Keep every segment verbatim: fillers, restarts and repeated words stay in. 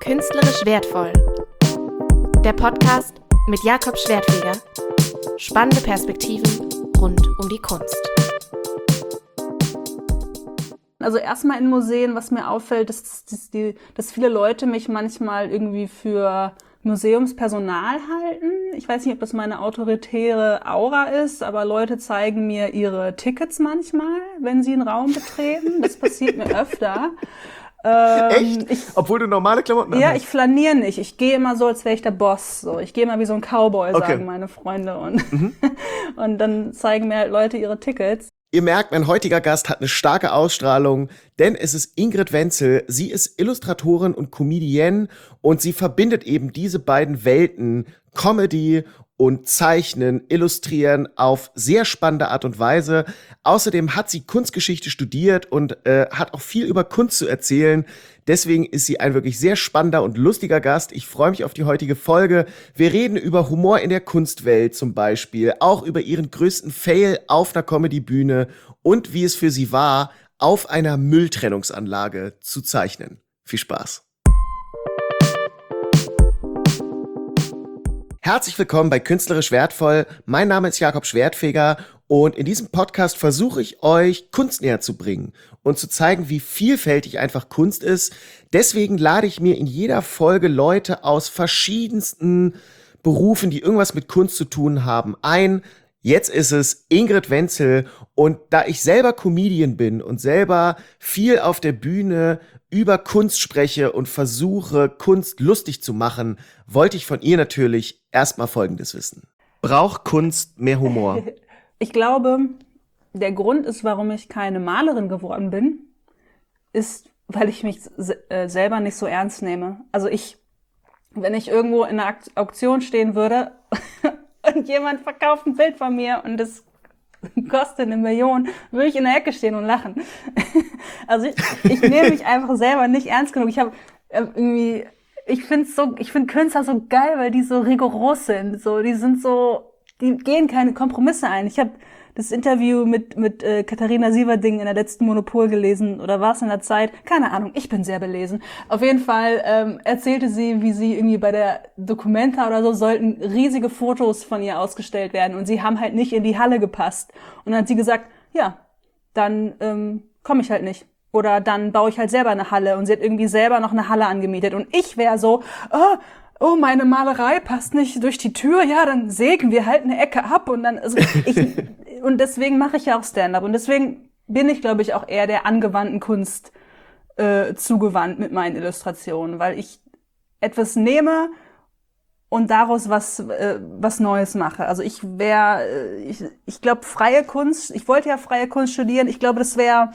Künstlerisch wertvoll. Der Podcast mit Jakob Schwertfeger. Spannende Perspektiven rund um die Kunst. Also erstmal in Museen, was mir auffällt, ist, dass, die, dass viele Leute mich manchmal irgendwie für Museumspersonal halten. Ich weiß nicht, ob das meine autoritäre Aura ist, aber Leute zeigen mir ihre Tickets manchmal, wenn sie einen Raum betreten. Das passiert mir öfter. Ähm, Echt? Ich, Obwohl du normale Klamotten hast? Ja, ich flaniere nicht. Ich gehe immer so, als wäre ich der Boss. So, ich gehe immer wie so ein Cowboy, okay. Sagen meine Freunde. Und, mhm. und dann zeigen mir halt Leute ihre Tickets. Ihr merkt, mein heutiger Gast hat eine starke Ausstrahlung, denn es ist Ingrid Wenzel. Sie ist Illustratorin und Comedienne und sie verbindet eben diese beiden Welten, Comedy und Zeichnen, Illustrieren auf sehr spannende Art und Weise. Außerdem hat sie Kunstgeschichte studiert und äh, hat auch viel über Kunst zu erzählen. Deswegen ist sie ein wirklich sehr spannender und lustiger Gast. Ich freue mich auf die heutige Folge. Wir reden über Humor in der Kunstwelt zum Beispiel, auch über ihren größten Fail auf einer Comedybühne und wie es für sie war, auf einer Mülltrennungsanlage zu zeichnen. Viel Spaß. Herzlich willkommen bei Künstlerisch wertvoll. Mein Name ist Jakob Schwertfeger und in diesem Podcast versuche ich euch Kunst näher zu bringen und zu zeigen, wie vielfältig einfach Kunst ist. Deswegen lade ich mir in jeder Folge Leute aus verschiedensten Berufen, die irgendwas mit Kunst zu tun haben, ein. Jetzt ist es Ingrid Wenzel und da ich selber Comedian bin und selber viel auf der Bühne über Kunst spreche und versuche, Kunst lustig zu machen, wollte ich von ihr natürlich erstmal Folgendes wissen. Braucht Kunst mehr Humor? Ich glaube, der Grund ist, warum ich keine Malerin geworden bin, ist, weil ich mich äh, selber nicht so ernst nehme. Also ich, wenn ich irgendwo in einer Auktion stehen würde und jemand verkauft ein Bild von mir und das kostet eine Million, würde ich in der Ecke stehen und lachen. Also ich, ich nehme mich einfach selber nicht ernst genug. Ich habe irgendwie, ich finde so, ich finde Künstler so geil, weil die so rigoros sind. So, die sind so, die gehen keine Kompromisse ein. Ich habe das Interview mit mit äh, Katharina Sieverding in der letzten Monopol gelesen, oder war es in der Zeit? Keine Ahnung, ich bin sehr belesen. Auf jeden Fall ähm, erzählte sie, wie sie irgendwie bei der Documenta oder so sollten riesige Fotos von ihr ausgestellt werden und sie haben halt nicht in die Halle gepasst. Und dann hat sie gesagt, ja, dann ähm, komme ich halt nicht. Oder dann baue ich halt selber eine Halle. Und sie hat irgendwie selber noch eine Halle angemietet. Und ich wäre so, oh, oh, meine Malerei passt nicht durch die Tür, ja, dann sägen wir halt eine Ecke ab und dann, also ich, und deswegen mache ich ja auch Stand-up und deswegen bin ich, glaube ich, auch eher der angewandten Kunst äh, zugewandt mit meinen Illustrationen, weil ich etwas nehme und daraus was äh, was Neues mache. Also ich wäre, äh, ich, ich glaube, freie Kunst, ich wollte ja freie Kunst studieren, ich glaube, das wäre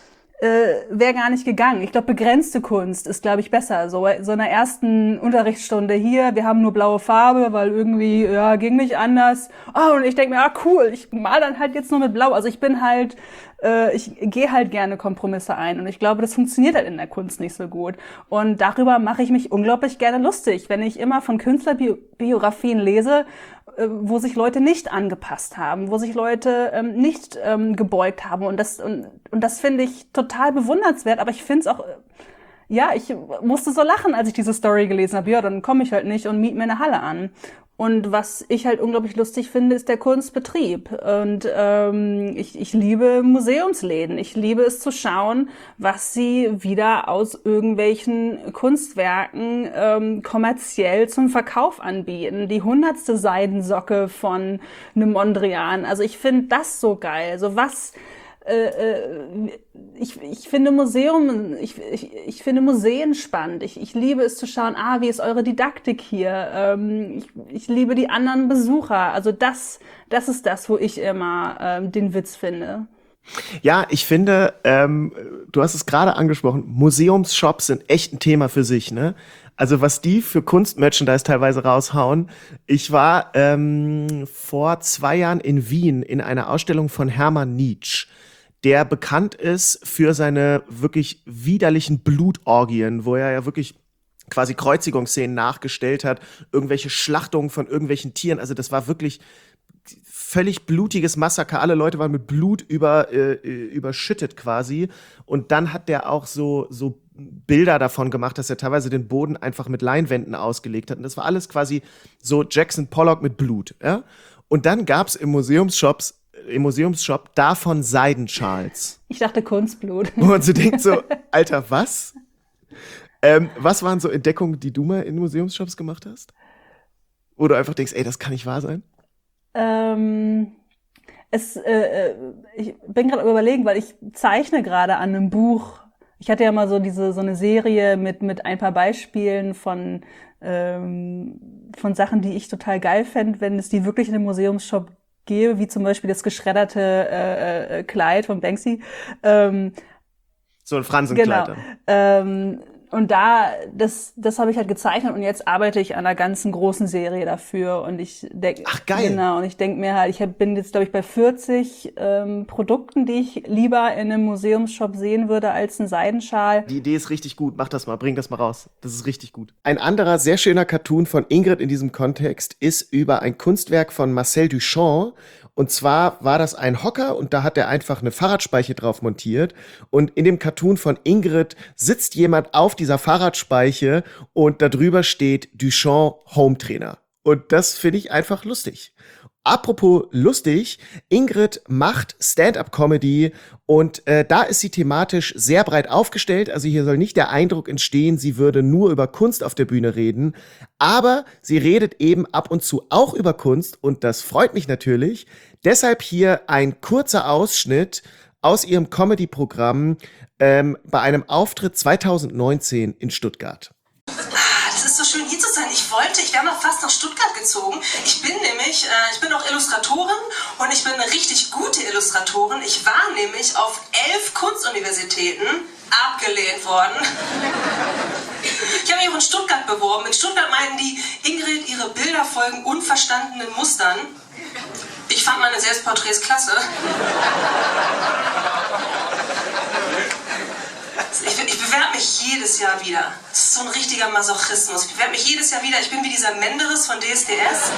Äh, wäre gar nicht gegangen. Ich glaube, begrenzte Kunst ist, glaube ich, besser. So so in der ersten Unterrichtsstunde hier, wir haben nur blaue Farbe, weil irgendwie, ja, ging nicht anders. Oh, und ich denke mir, ah, cool, ich mal dann halt jetzt nur mit Blau. Also ich bin halt, äh, ich gehe halt gerne Kompromisse ein. Und ich glaube, das funktioniert halt in der Kunst nicht so gut. Und darüber mache ich mich unglaublich gerne lustig, wenn ich immer von Künstlerbiografien lese, wo sich Leute nicht angepasst haben, wo sich Leute ähm, nicht ähm, gebeugt haben und das und und das finde ich total bewundernswert, aber ich finde es auch, äh, ja, ich musste so lachen, als ich diese Story gelesen habe. Ja, dann komme ich halt nicht und miete mir eine Halle an. Und was ich halt unglaublich lustig finde, ist der Kunstbetrieb. Und ähm, ich, ich liebe Museumsläden. Ich liebe es zu schauen, was sie wieder aus irgendwelchen Kunstwerken ähm, kommerziell zum Verkauf anbieten. Die hundertste Seidensocke von einem Mondrian. Also ich finde das so geil. Also was... Äh, ich, ich finde Museum, ich, ich, ich finde Museen spannend. Ich, ich liebe es zu schauen, ah, wie ist eure Didaktik hier? Ähm, ich, ich liebe die anderen Besucher. Also das, das ist das, wo ich immer ähm, den Witz finde. Ja, ich finde, ähm, du hast es gerade angesprochen, Museumsshops sind echt ein Thema für sich, ne? Also was die für Kunstmerchandise teilweise raushauen. Ich war ähm, vor zwei Jahren in Wien in einer Ausstellung von Hermann Nitsch, der bekannt ist für seine wirklich widerlichen Blutorgien, wo er ja wirklich quasi Kreuzigungsszenen nachgestellt hat, irgendwelche Schlachtungen von irgendwelchen Tieren. Also das war wirklich völlig blutiges Massaker. Alle Leute waren mit Blut über, äh, überschüttet quasi. Und dann hat der auch so, so Bilder davon gemacht, dass er teilweise den Boden einfach mit Leinwänden ausgelegt hat. Und das war alles quasi so Jackson Pollock mit Blut. Ja? Und dann gab's im Museumsshops im Museumsshop davon Seidenschals. Ich dachte Kunstblut. Wo man so denkt so, Alter, was? Ähm, was waren so Entdeckungen, die du mal in Museumsshops gemacht hast? Wo du einfach denkst, ey, das kann nicht wahr sein? Ähm, es, äh, ich bin gerade überlegen, weil ich zeichne gerade an einem Buch. Ich hatte ja mal so diese so eine Serie mit mit ein paar Beispielen von ähm, von Sachen, die ich total geil fände, wenn es die wirklich in einem Museumsshop gäbe, wie zum Beispiel das geschredderte äh, äh, Kleid von Banksy. Ähm, so ein Fransenkleid. Genau. Ähm, und da, das, das habe ich halt gezeichnet und jetzt arbeite ich an einer ganzen großen Serie dafür und ich denke, ach geil. Genau, und ich denke mir halt, ich hab, bin jetzt glaube ich bei vierzig ähm, Produkten, die ich lieber in einem Museumsshop sehen würde als ein Seidenschal. Die Idee ist richtig gut, mach das mal, bring das mal raus. Das ist richtig gut. Ein anderer sehr schöner Cartoon von Ingrid in diesem Kontext ist über ein Kunstwerk von Marcel Duchamp. Und zwar war das ein Hocker und da hat er einfach eine Fahrradspeiche drauf montiert. Und in dem Cartoon von Ingrid sitzt jemand auf dieser Fahrradspeiche und da drüber steht Duchamp Home Trainer. Und das finde ich einfach lustig. Apropos lustig, Ingrid macht Stand-up-Comedy und äh, da ist sie thematisch sehr breit aufgestellt. Also hier soll nicht der Eindruck entstehen, sie würde nur über Kunst auf der Bühne reden. Aber sie redet eben ab und zu auch über Kunst und das freut mich natürlich. Deshalb hier ein kurzer Ausschnitt aus ihrem Comedy-Programm ähm, bei einem Auftritt zwanzig neunzehn in Stuttgart. Es ist so schön hier zu sein. Ich wollte, ich wäre mal fast nach Stuttgart gezogen. Ich bin nämlich, äh, ich bin auch Illustratorin und ich bin eine richtig gute Illustratorin. Ich war nämlich auf elf Kunstuniversitäten abgelehnt worden. Ich habe mich auch in Stuttgart beworben. In Stuttgart meinten die, Ingrid, ihre Bilder folgen unverstandenen Mustern. Ich fand meine Selbstporträts klasse. Ich, ich bewerbe mich jedes Jahr wieder. Das ist so ein richtiger Masochismus. Ich bewerbe mich jedes Jahr wieder. Ich bin wie dieser Menderes von D S D S.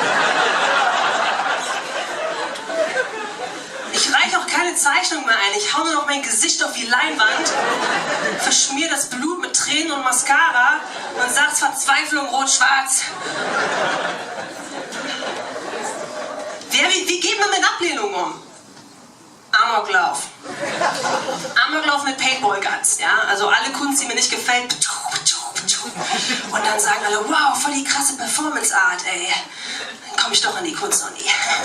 Ich reiche auch keine Zeichnung mehr ein. Ich hau nur noch mein Gesicht auf die Leinwand, verschmier das Blut mit Tränen und Mascara und sag's Verzweiflung rot-schwarz. Wer, wie, wie geht man mit Ablehnung um? Amoklauf. Amoklauf mit Paintball-Guns, ja? Also alle Kunst, die mir nicht gefällt. Und dann sagen alle, wow, voll die krasse Performance-Art, ey. Dann komme ich doch an die Kunstuni.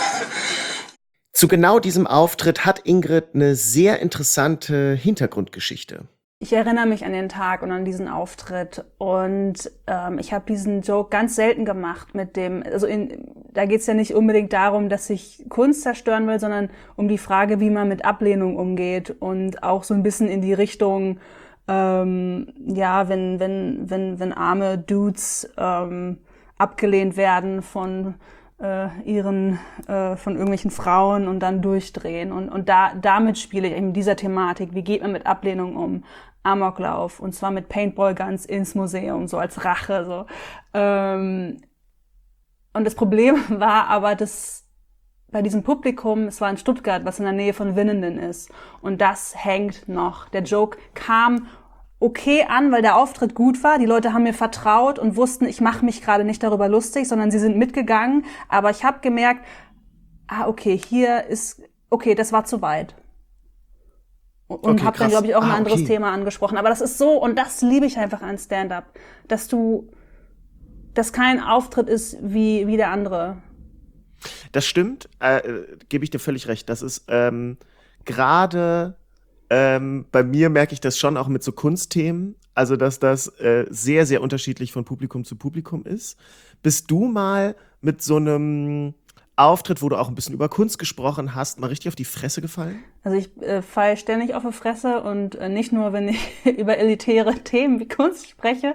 Zu genau diesem Auftritt hat Ingrid eine sehr interessante Hintergrundgeschichte. Ich erinnere mich an den Tag und an diesen Auftritt und ähm, ich habe diesen Joke ganz selten gemacht mit dem, also in, da geht's ja nicht unbedingt darum, dass ich Kunst zerstören will, sondern um die Frage, wie man mit Ablehnung umgeht und auch so ein bisschen in die Richtung, ähm, ja, wenn wenn wenn wenn arme Dudes ähm, abgelehnt werden von äh, ihren äh, von irgendwelchen Frauen und dann durchdrehen und und da damit spiele ich in dieser Thematik, wie geht man mit Ablehnung um? Amoklauf und zwar mit Paintball-Guns ins Museum, so als Rache. So. Ähm, und das Problem war aber, dass bei diesem Publikum, es war in Stuttgart, was in der Nähe von Winnenden ist und das hängt noch. Der Joke kam okay an, weil der Auftritt gut war. Die Leute haben mir vertraut und wussten, ich mache mich gerade nicht darüber lustig, sondern sie sind mitgegangen. Aber ich habe gemerkt, ah okay, hier ist, okay, das war zu weit. Und okay, habe dann, glaube ich, auch ein ah, anderes okay. Thema angesprochen. Aber das ist so, und das liebe ich einfach an Stand-up, dass du, dass kein Auftritt ist wie, wie der andere. Das stimmt, äh, gebe ich dir völlig recht. Das ist ähm, gerade ähm, bei mir merke ich das schon auch mit so Kunstthemen, also dass das äh, sehr, sehr unterschiedlich von Publikum zu Publikum ist. Bist du mal mit so einem Auftritt, wo du auch ein bisschen über Kunst gesprochen hast, mal richtig auf die Fresse gefallen? Also ich äh, falle ständig auf die Fresse und äh, nicht nur, wenn ich über elitäre Themen wie Kunst spreche.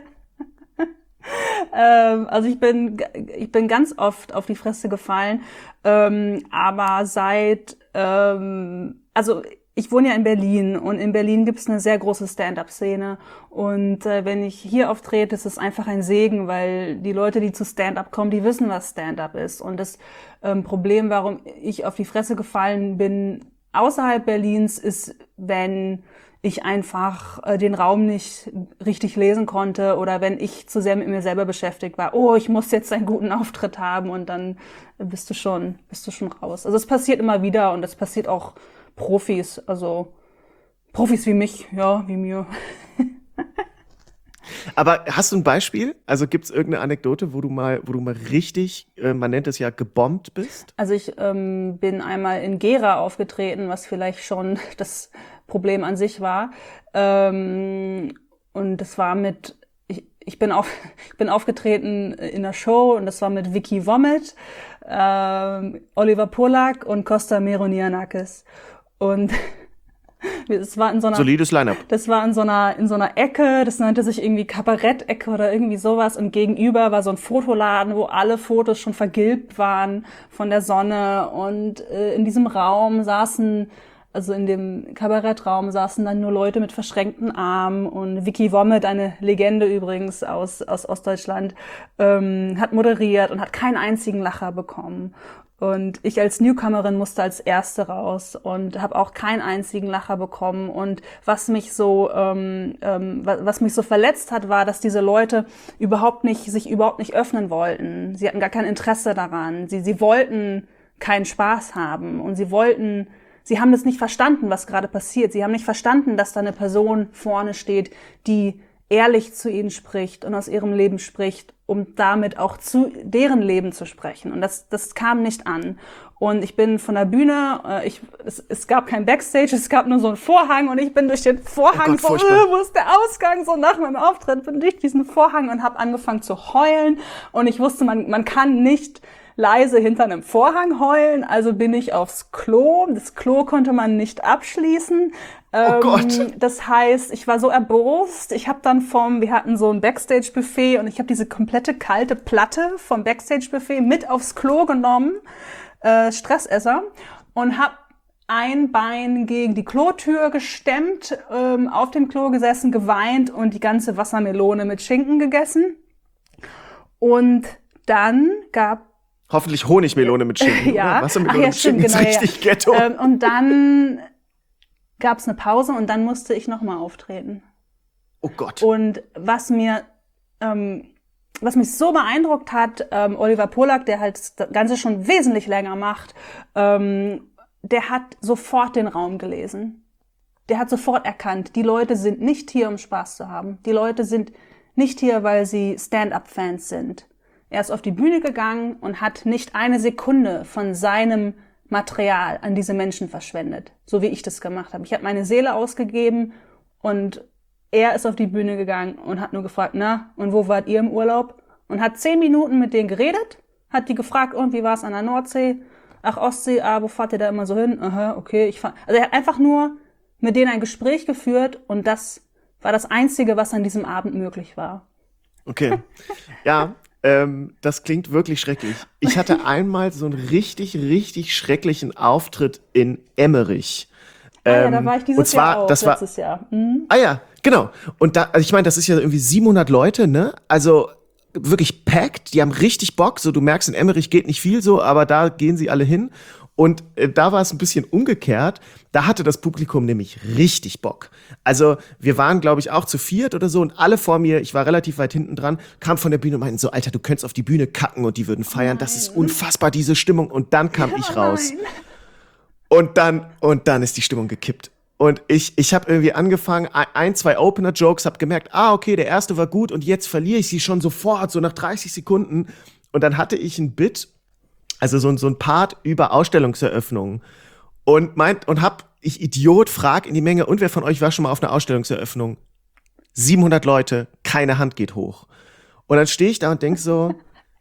ähm, also ich bin ich bin ganz oft auf die Fresse gefallen, ähm, aber seit ähm, also ich wohne ja in Berlin und in Berlin gibt es eine sehr große Stand-up-Szene und äh, wenn ich hier auftrete, ist es einfach ein Segen, weil die Leute, die zu Stand-up kommen, die wissen, was Stand-up ist. Und das ähm, Problem, warum ich auf die Fresse gefallen bin außerhalb Berlins, ist, wenn ich einfach äh, den Raum nicht richtig lesen konnte oder wenn ich zu sehr mit mir selber beschäftigt war, oh, ich muss jetzt einen guten Auftritt haben und dann bist du schon, bist du schon raus. Also es passiert immer wieder und es passiert auch Profis, also Profis wie mich, ja, wie mir. Aber hast du ein Beispiel? Also gibt es irgendeine Anekdote, wo du mal, wo du mal richtig, äh, man nennt es ja, gebombt bist? Also ich ähm, bin einmal in Gera aufgetreten, was vielleicht schon das Problem an sich war. Ähm, und das war mit, ich, ich bin auf, ich bin aufgetreten in einer Show und das war mit Vicky Vomit, ähm, Oliver Polak und Costa Meronianakis. Und es war in so einer, solides Line-Up. Das war in so einer, in so einer Ecke, das nannte sich irgendwie Kabarett-Ecke oder irgendwie sowas und gegenüber war so ein Fotoladen, wo alle Fotos schon vergilbt waren von der Sonne und äh, in diesem Raum saßen, also in dem Kabarettraum saßen dann nur Leute mit verschränkten Armen und Vicky Vomit, eine Legende übrigens aus, aus Ostdeutschland, ähm, hat moderiert und hat keinen einzigen Lacher bekommen. Und ich als Newcomerin musste als Erste raus und habe auch keinen einzigen Lacher bekommen. Und was mich so, ähm, ähm, was mich so verletzt hat, war, dass diese Leute überhaupt nicht, sich überhaupt nicht öffnen wollten. Sie hatten gar kein Interesse daran. Sie, sie wollten keinen Spaß haben und sie wollten, sie haben das nicht verstanden, was gerade passiert. Sie haben nicht verstanden, dass da eine Person vorne steht, die ehrlich zu ihnen spricht und aus ihrem Leben spricht, um damit auch zu deren Leben zu sprechen. Und das, das kam nicht an. Und ich bin von der Bühne, äh, ich, es, es gab kein Backstage, es gab nur so einen Vorhang und ich bin durch den Vorhang, oh Gott, so, äh, wo ist der Ausgang? So nach meinem Auftritt bin durch diesen Vorhang und habe angefangen zu heulen. Und ich wusste, man, man kann nicht leise hinter einem Vorhang heulen, also bin ich aufs Klo. Das Klo konnte man nicht abschließen. Oh Gott. Ähm, das heißt, ich war so erbost. Ich habe dann vom, wir hatten so ein Backstage-Buffet und ich habe diese komplette kalte Platte vom Backstage-Buffet mit aufs Klo genommen, äh, Stressesser, und habe ein Bein gegen die Klotür gestemmt, ähm, auf dem Klo gesessen, geweint und die ganze Wassermelone mit Schinken gegessen. Und dann gab Hoffentlich Honigmelone mit Schinken. ja, oder? Wassermelone ach ja, mit stimmt, Schinken genau, ist richtig ja. Ghetto. Ähm, und dann gab es eine Pause und dann musste ich nochmal auftreten. Oh Gott. Und was mir, ähm, was mich so beeindruckt hat, ähm, Oliver Polak, der halt das Ganze schon wesentlich länger macht, ähm, der hat sofort den Raum gelesen. Der hat sofort erkannt, die Leute sind nicht hier, um Spaß zu haben. Die Leute sind nicht hier, weil sie Stand-up-Fans sind. Er ist auf die Bühne gegangen und hat nicht eine Sekunde von seinem Material an diese Menschen verschwendet, so wie ich das gemacht habe. Ich habe meine Seele ausgegeben und er ist auf die Bühne gegangen und hat nur gefragt, na, und wo wart ihr im Urlaub? Und hat zehn Minuten mit denen geredet, hat die gefragt, und wie war es an der Nordsee? Ach, Ostsee, ah, wo fahrt ihr da immer so hin? Aha, okay, ich fahr. Also er hat einfach nur mit denen ein Gespräch geführt und das war das Einzige, was an diesem Abend möglich war. Okay, ja. Ähm, das klingt wirklich schrecklich. Ich hatte einmal so einen richtig, richtig schrecklichen Auftritt in Emmerich. Ah ja, ähm, da war ich dieses und zwar, Jahr auch, das war, letztes Jahr. Mhm. Ah ja, genau. Und da, also ich meine, das ist ja irgendwie siebenhundert Leute, ne? Also wirklich packed, die haben richtig Bock. So, du merkst, in Emmerich geht nicht viel so, aber da gehen sie alle hin. Und äh, da war es ein bisschen umgekehrt. Da hatte das Publikum nämlich richtig Bock. Also wir waren, glaube ich, auch zu viert oder so und alle vor mir, ich war relativ weit hinten dran, kamen von der Bühne und meinten so, Alter, du könntest auf die Bühne kacken und die würden feiern. Oh das ist unfassbar, diese Stimmung. Und dann kam oh ich raus. Nein. Und dann, und dann ist die Stimmung gekippt. Und ich, ich habe irgendwie angefangen, ein, zwei Opener-Jokes, habe gemerkt, ah, okay, der erste war gut und jetzt verliere ich sie schon sofort, so nach dreißig Sekunden. Und dann hatte ich ein Bit, also so, so ein Part über Ausstellungseröffnungen. Und meint, und hab, ich Idiot, frag in die Menge, und wer von euch war schon mal auf einer Ausstellungseröffnung? siebenhundert Leute, keine Hand geht hoch. Und dann stehe ich da und denk so,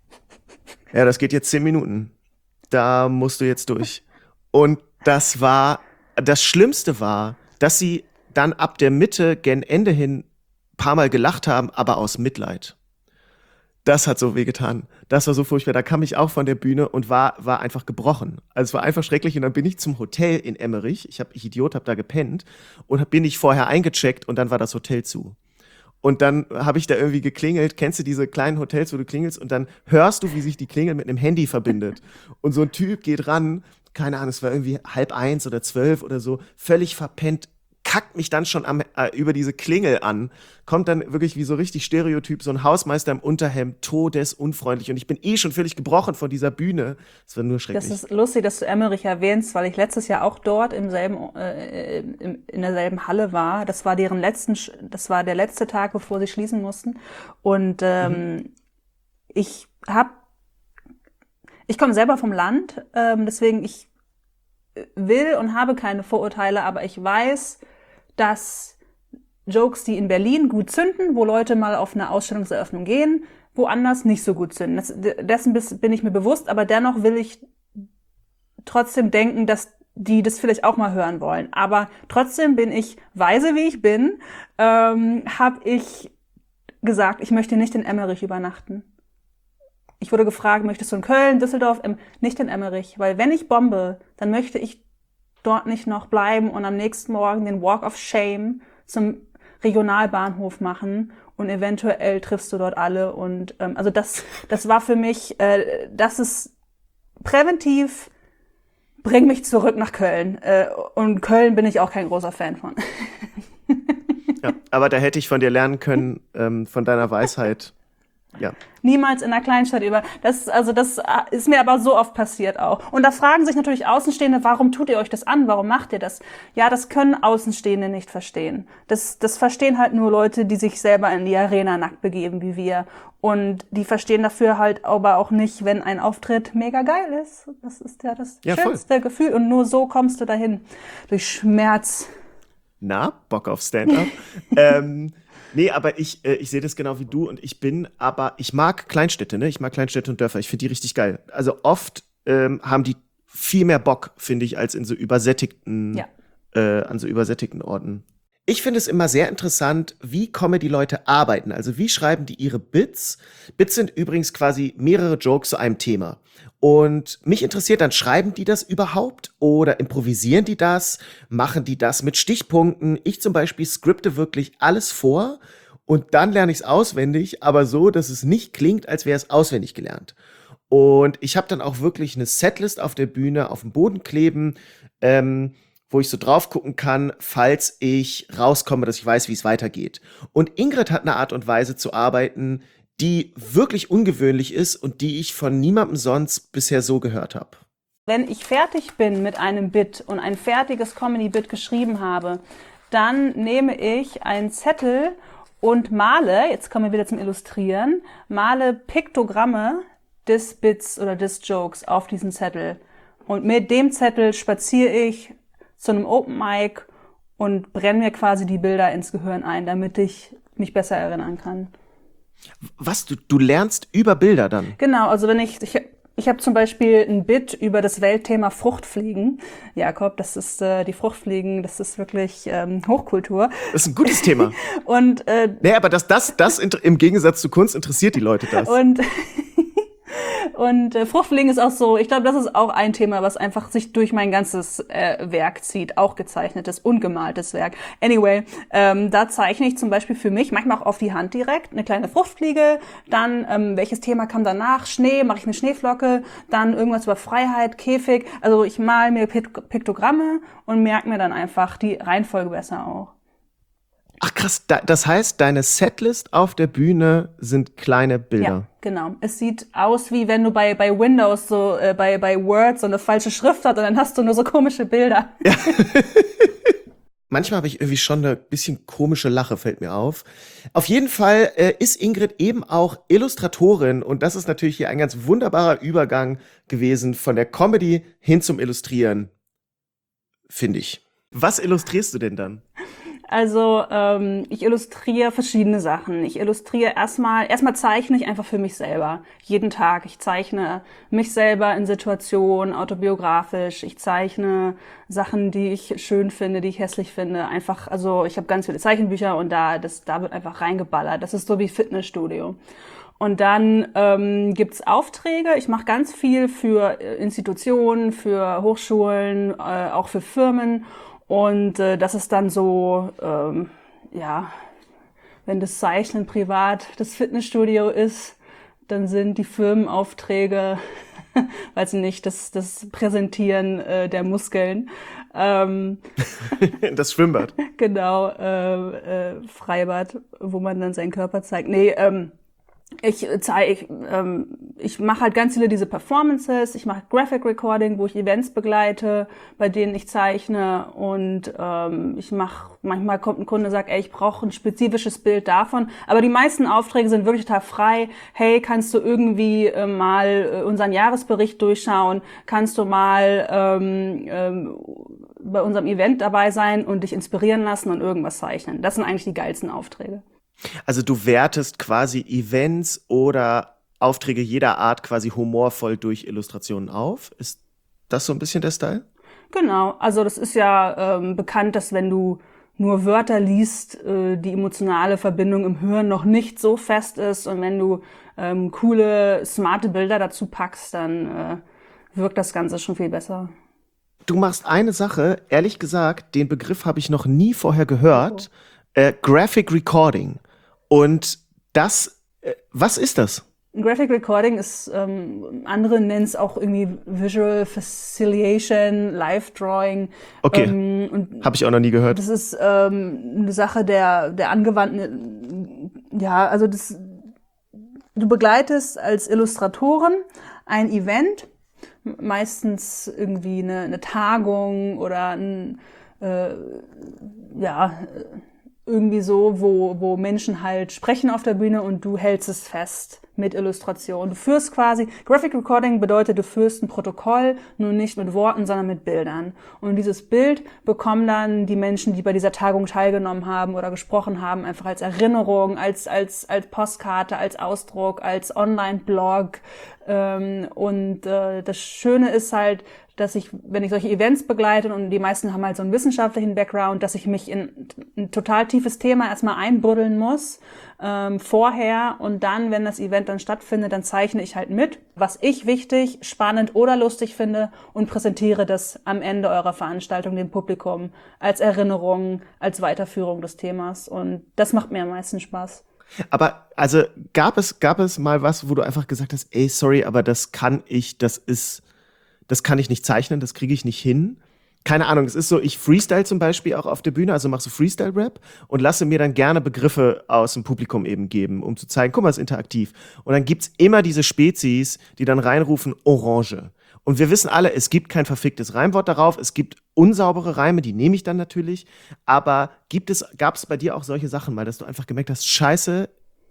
ja, das geht jetzt zehn Minuten. Da musst du jetzt durch. Und das war, das Schlimmste war, dass sie dann ab der Mitte gen Ende hin ein paar Mal gelacht haben, aber aus Mitleid. Das hat so wehgetan. Das war so furchtbar. Da kam ich auch von der Bühne und war, war einfach gebrochen. Also es war einfach schrecklich. Und dann bin ich zum Hotel in Emmerich. Ich, hab, ich Idiot, hab da gepennt. Und hab, bin ich vorher eingecheckt und dann war das Hotel zu. Und dann habe ich da irgendwie geklingelt. Kennst du diese kleinen Hotels, wo du klingelst? Und dann hörst du, wie sich die Klingel mit einem Handy verbindet. Und so ein Typ geht ran. Keine Ahnung, es war irgendwie halb eins oder zwölf oder so. Völlig verpennt. kackt mich dann schon am, äh, über diese Klingel an, kommt dann wirklich wie so richtig Stereotyp, so ein Hausmeister im Unterhemd, todesunfreundlich und ich bin eh schon völlig gebrochen von dieser Bühne. Das war nur schrecklich. Das ist lustig, dass du Emmerich erwähnst, weil ich letztes Jahr auch dort im selben, äh, in, in derselben Halle war. Das war deren letzten, das war der letzte Tag, bevor sie schließen mussten. Und ähm, mhm. ich hab, ich komme selber vom Land, ähm, deswegen ich will und habe keine Vorurteile, aber ich weiß, dass Jokes, die in Berlin gut zünden, wo Leute mal auf eine Ausstellungseröffnung gehen, woanders nicht so gut zünden. Das, dessen bin ich mir bewusst, aber dennoch will ich trotzdem denken, dass die das vielleicht auch mal hören wollen. Aber trotzdem bin ich weise, wie ich bin, ähm, habe ich gesagt, ich möchte nicht in Emmerich übernachten. Ich wurde gefragt, möchtest du in Köln, Düsseldorf, ähm, nicht in Emmerich, weil wenn ich bombe, dann möchte ich dort nicht noch bleiben und am nächsten Morgen den Walk of Shame zum Regionalbahnhof machen und eventuell triffst du dort alle und ähm, also das das war für mich, äh, das ist präventiv, bring mich zurück nach Köln äh, und Köln bin ich auch kein großer Fan von. Ja, aber da hätte ich von dir lernen können, ähm, von deiner Weisheit. Ja. Niemals in einer Kleinstadt über. Das, also das ist mir aber so oft passiert auch. Und da fragen sich natürlich Außenstehende, warum tut ihr euch das an? Warum macht ihr das? Ja, das können Außenstehende nicht verstehen. Das, das verstehen halt nur Leute, die sich selber in die Arena nackt begeben, wie wir. Und die verstehen dafür halt aber auch nicht, wenn ein Auftritt mega geil ist. Das ist ja das ja, schönste voll. Gefühl. Und nur so kommst du dahin. Durch Schmerz. Na, Bock auf Stand-up. ähm, Nee, aber ich, äh, ich sehe das genau wie du und ich bin, aber ich mag Kleinstädte, ne? Ich mag Kleinstädte und Dörfer. Ich finde die richtig geil. Also oft ähm, haben die viel mehr Bock, finde ich, als in so übersättigten, ja. äh, an so übersättigten Orten. Ich finde es immer sehr interessant, wie Comedy-Leute arbeiten. Also wie schreiben die ihre Bits? Bits sind übrigens quasi mehrere Jokes zu einem Thema. Und mich interessiert dann, schreiben die das überhaupt oder improvisieren die das? Machen die das mit Stichpunkten? Ich zum Beispiel skripte wirklich alles vor und dann lerne ich es auswendig, aber so, dass es nicht klingt, als wäre es auswendig gelernt. Und ich habe dann auch wirklich eine Setlist auf der Bühne auf dem Boden kleben, ähm, wo ich so drauf gucken kann, falls ich rauskomme, dass ich weiß, wie es weitergeht. Und Ingrid hat eine Art und Weise zu arbeiten, die wirklich ungewöhnlich ist und die ich von niemandem sonst bisher so gehört habe. Wenn ich fertig bin mit einem Bit und ein fertiges Comedy-Bit geschrieben habe, dann nehme ich einen Zettel und male, jetzt kommen wir wieder zum Illustrieren, male Piktogramme des Bits oder des Jokes auf diesen Zettel. Und mit dem Zettel spaziere ich zu einem Open Mic und brenne mir quasi die Bilder ins Gehirn ein, damit ich mich besser erinnern kann. Was, du, du lernst über Bilder dann? Genau, also wenn ich, ich, ich habe zum Beispiel ein Bit über das Weltthema Fruchtfliegen. Jakob, das ist äh, die Fruchtfliegen, das ist wirklich ähm, Hochkultur. Das ist ein gutes Thema. Und äh, nee, aber das, das, das im Gegensatz zu Kunst interessiert die Leute das. Und Und äh, Fruchtfliegen ist auch so, ich glaube, das ist auch ein Thema, was einfach sich durch mein ganzes äh, Werk zieht, auch gezeichnetes und gemaltes Werk. Anyway, ähm, da zeichne ich zum Beispiel für mich, manchmal auch auf die Hand direkt, eine kleine Fruchtfliege, dann ähm, welches Thema kam danach, Schnee, mache ich eine Schneeflocke, dann irgendwas über Freiheit, Käfig, also ich male mir Piktogramme und merke mir dann einfach die Reihenfolge besser auch. Ach krass, da, das heißt, deine Setlist auf der Bühne sind kleine Bilder. Ja, genau. Es sieht aus, wie wenn du bei bei Windows so äh, bei bei Word so eine falsche Schrift hast und dann hast du nur so komische Bilder. Ja. Manchmal habe ich irgendwie schon eine bisschen komische Lache, fällt mir auf. Auf jeden Fall äh, ist Ingrid eben auch Illustratorin und das ist natürlich hier ein ganz wunderbarer Übergang gewesen von der Comedy hin zum Illustrieren, finde ich. Was illustrierst du denn dann? Also ähm, ich illustriere verschiedene Sachen. Ich illustriere erstmal, erstmal zeichne ich einfach für mich selber. Jeden Tag. Ich zeichne mich selber in Situationen, autobiografisch. Ich zeichne Sachen, die ich schön finde, die ich hässlich finde. Einfach, also ich habe ganz viele Zeichenbücher und da, das, da wird einfach reingeballert. Das ist so wie Fitnessstudio. Und dann ähm, gibt's Aufträge. Ich mache ganz viel für Institutionen, für Hochschulen, äh, auch für Firmen. Und äh, das ist dann so, ähm, ja, wenn das Zeichnen privat das Fitnessstudio ist, dann sind die Firmenaufträge, weiß ich nicht, das, das Präsentieren äh, der Muskeln. Ähm, Das Schwimmbad. genau, äh, äh, Freibad, wo man dann seinen Körper zeigt. Nee, ähm, ich zeige, ich, ähm, ich mache halt ganz viele diese Performances, ich mache Graphic Recording, wo ich Events begleite, bei denen ich zeichne und ähm, ich mache, manchmal kommt ein Kunde und sagt, ey, ich brauche ein spezifisches Bild davon, aber die meisten Aufträge sind wirklich total frei. Hey, kannst du irgendwie äh, mal äh, unseren Jahresbericht durchschauen, kannst du mal ähm, ähm, bei unserem Event dabei sein und dich inspirieren lassen und irgendwas zeichnen. Das sind eigentlich die geilsten Aufträge. Also du wertest quasi Events oder Aufträge jeder Art quasi humorvoll durch Illustrationen auf. Ist das so ein bisschen der Style? Genau, also das ist ja ähm, bekannt, dass wenn du nur Wörter liest, äh, die emotionale Verbindung im Hirn noch nicht so fest ist und wenn du ähm, coole, smarte Bilder dazu packst, dann äh, wirkt das Ganze schon viel besser. Du machst eine Sache, ehrlich gesagt, den Begriff habe ich noch nie vorher gehört, äh, Graphic Recording. Und das, äh, was ist das? Graphic Recording ist, ähm, andere nennen es auch irgendwie Visual Facilitation, Live Drawing. Okay, ähm, habe ich auch noch nie gehört. Das ist ähm, eine Sache der, der angewandten, ja, also das, du begleitest als Illustratorin ein Event, meistens irgendwie eine, eine Tagung oder ein, äh, ja, irgendwie so, wo, wo Menschen halt sprechen auf der Bühne und du hältst es fest mit Illustration. Du führst quasi, Graphic Recording bedeutet, du führst ein Protokoll, nur nicht mit Worten, sondern mit Bildern. Und dieses Bild bekommen dann die Menschen, die bei dieser Tagung teilgenommen haben oder gesprochen haben, einfach als Erinnerung, als, als, als Postkarte, als Ausdruck, als Online-Blog. Ähm, und äh, das Schöne ist halt, dass ich, wenn ich solche Events begleite und die meisten haben halt so einen wissenschaftlichen Background, dass ich mich in ein total tiefes Thema erstmal einbuddeln muss ähm, vorher und dann, wenn das Event dann stattfindet, dann zeichne ich halt mit, was ich wichtig, spannend oder lustig finde und präsentiere das am Ende eurer Veranstaltung dem Publikum als Erinnerung, als Weiterführung des Themas und das macht mir am meisten Spaß. Aber also gab es gab es mal was, wo du einfach gesagt hast, ey, sorry, aber das kann ich, das ist Das kann ich nicht zeichnen, das kriege ich nicht hin. Keine Ahnung, es ist so, ich freestyle zum Beispiel auch auf der Bühne, also mache so Freestyle-Rap und lasse mir dann gerne Begriffe aus dem Publikum eben geben, um zu zeigen, guck mal, es ist interaktiv. Und dann gibt's immer diese Spezies, die dann reinrufen, Orange. Und wir wissen alle, es gibt kein verficktes Reimwort darauf, es gibt unsaubere Reime, die nehme ich dann natürlich. Aber gibt es, gab es bei dir auch solche Sachen mal, dass du einfach gemerkt hast, scheiße,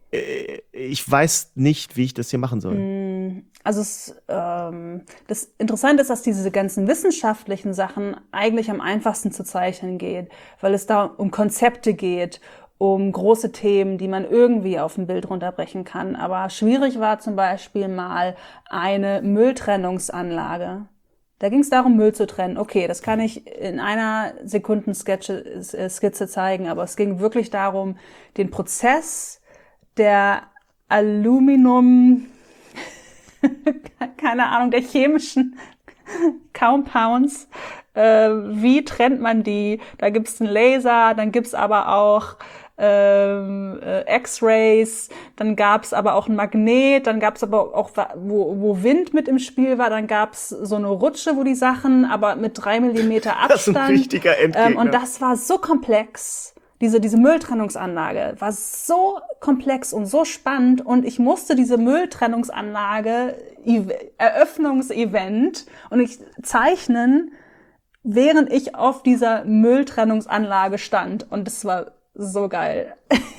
ich weiß nicht, wie ich das hier machen soll? Also es, ähm, das Interessante ist, dass diese ganzen wissenschaftlichen Sachen eigentlich am einfachsten zu zeichnen geht, weil es da um Konzepte geht, um große Themen, die man irgendwie auf ein Bild runterbrechen kann. Aber schwierig war zum Beispiel mal eine Mülltrennungsanlage. Da ging es darum, Müll zu trennen. Okay, das kann ich in einer Sekundenskizze zeigen, aber es ging wirklich darum, den Prozess der Aluminium, keine Ahnung, der chemischen Compounds, äh, wie trennt man die? Da gibt's einen Laser, dann gibt's aber auch ähm, äh, X-Rays, dann gab's aber auch ein Magnet, dann gab's aber auch, wo, wo Wind mit im Spiel war, dann gab's so eine Rutsche, wo die Sachen, aber mit drei Millimeter Abstand. Das ist ein richtiger Endgegner. Ähm, und das war so komplex. Diese, diese Mülltrennungsanlage war so komplex und so spannend und ich musste diese Mülltrennungsanlage, Eröffnungsevent und ich zeichnen, während ich auf dieser Mülltrennungsanlage stand und das war so geil.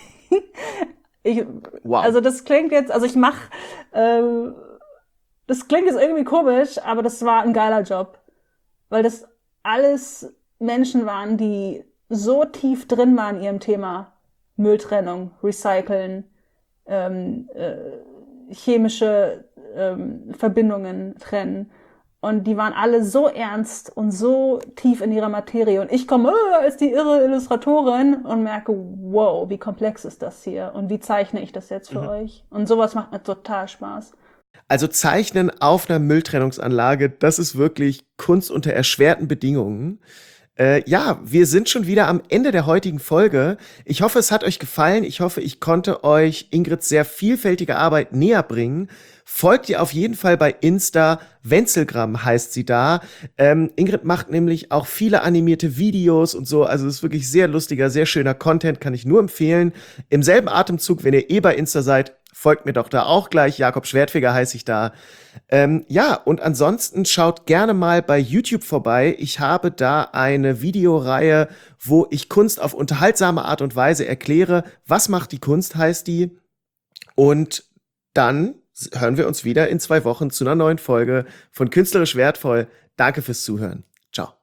ich, wow. Also das klingt jetzt, also ich mach, äh, das klingt jetzt irgendwie komisch, aber das war ein geiler Job, weil das alles Menschen waren, die so tief drin war in ihrem Thema Mülltrennung, Recyceln, ähm, äh, chemische ähm, Verbindungen trennen. Und die waren alle so ernst und so tief in ihrer Materie. Und ich komme äh, als die irre Illustratorin und merke, wow, wie komplex ist das hier? Und wie zeichne ich das jetzt für mhm. euch? Und sowas macht mir total Spaß. Also Zeichnen auf einer Mülltrennungsanlage, das ist wirklich Kunst unter erschwerten Bedingungen. Äh, ja, wir sind schon wieder am Ende der heutigen Folge. Ich hoffe, es hat euch gefallen. Ich hoffe, ich konnte euch Ingrids sehr vielfältige Arbeit näher bringen. Folgt ihr auf jeden Fall bei Insta. Wenzelgramm heißt sie da. Ähm, Ingrid macht nämlich auch viele animierte Videos und so. Also es ist wirklich sehr lustiger, sehr schöner Content, kann ich nur empfehlen. Im selben Atemzug, wenn ihr eh bei Insta seid, folgt mir doch da auch gleich. Jakob Schwertfeger heiße ich da. Ähm, ja, und ansonsten schaut gerne mal bei YouTube vorbei. Ich habe da eine Videoreihe, wo ich Kunst auf unterhaltsame Art und Weise erkläre. Was macht die Kunst, heißt die. Und dann hören wir uns wieder in zwei Wochen zu einer neuen Folge von Künstlerisch Wertvoll. Danke fürs Zuhören. Ciao.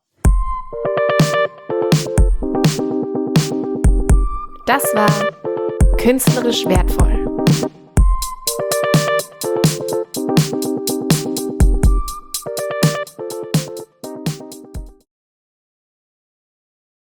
Das war Künstlerisch Wertvoll.